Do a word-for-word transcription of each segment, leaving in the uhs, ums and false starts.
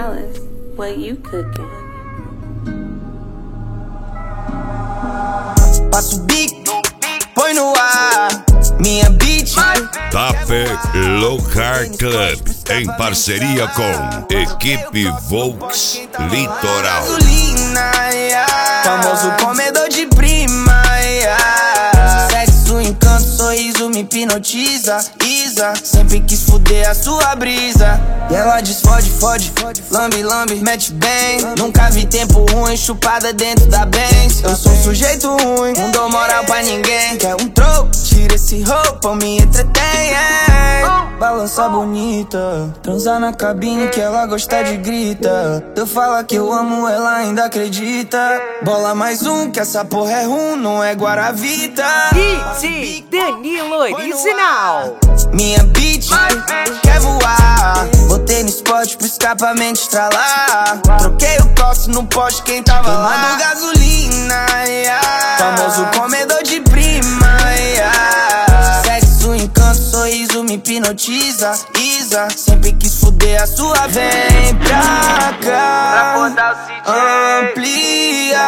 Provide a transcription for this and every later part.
Dallas, what you cooking? Passo o bico, põe no ar, minha beat. Tape Local Club, em parceria com Equipe Volks Litoral. Gasolina, yeah. Famoso comedor de prima, yeah. Sexo, encanto, sorriso me hipnotiza. Isa, sempre quis fuder a sua brisa. E ela diz fode, fode, lambe, lambe, mete bem. Nunca vi tempo ruim, chupada dentro da Benz. Eu sou um sujeito ruim, não dou moral pra ninguém. Quer um troco, tira esse roupa, me entretém, yeah. Balança bonita, transar na cabine que ela gosta de grita. Eu falo que eu amo, ela ainda acredita. Bola mais um, que essa porra é rum, não é Guaravita. D J Danilo Original. Minha beat quer voar. Botei no spot pro escapamento estralar. Troquei o coste no poste, quem tava queimando gasolina, yeah. Famoso comedor de prima, yeah. Sexo, encanto, sorriso me hipnotiza. Isa, sempre quis fuder a sua. Vem pra cá, amplia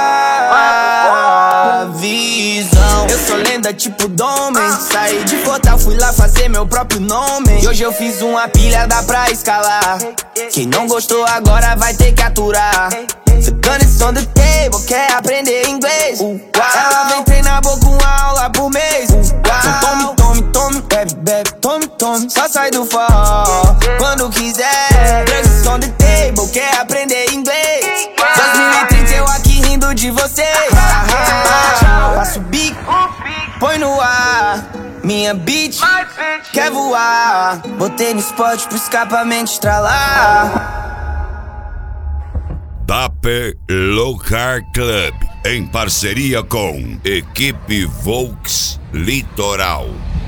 a visão. Eu sou lenda tipo Domen. Saí de Fortal, fui lá fazer meu próprio nome. E hoje eu fiz uma pilha, dá pra escalar. Quem não gostou agora vai ter que aturar. The gun is on the table, quer aprender inglês. uh, Ela vem treinar boca uma aula por mês. uh, Então tome, tome, tome, bebe, bebe, tome, tome. Só sai do forró quando quiser. Drugs is on the table, quer aprender inglês. dois mil e trinta eu aqui rindo de você. Passo o bico, põe no ar, minha beat quer voar. Botei no spot pro escapamento estralar. Tape Local Club, em parceria com Equipe Volks Litoral.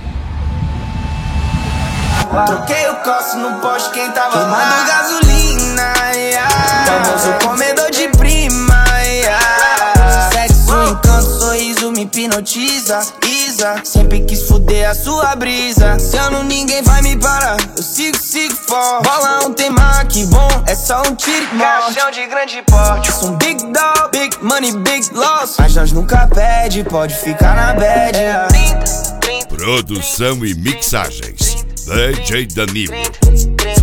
Troquei o coste no poste, quem tava queimando gasolina, yeah. Famoso comedor de prima, yeah. Sexo, encanto, sorriso me hipnotiza. Isa, sempre quis fuder a sua brisa. Se eu não, ninguém vai me parar. Eu sigo, sigo forte. Bola não tem mar, que bom, é só um tiro e morte. Caixão de grande porte. Sou um big dog, big money, big loss. Mas nós nunca pede, pode ficar na bad, yeah. Produção e mixagens D J Danilo.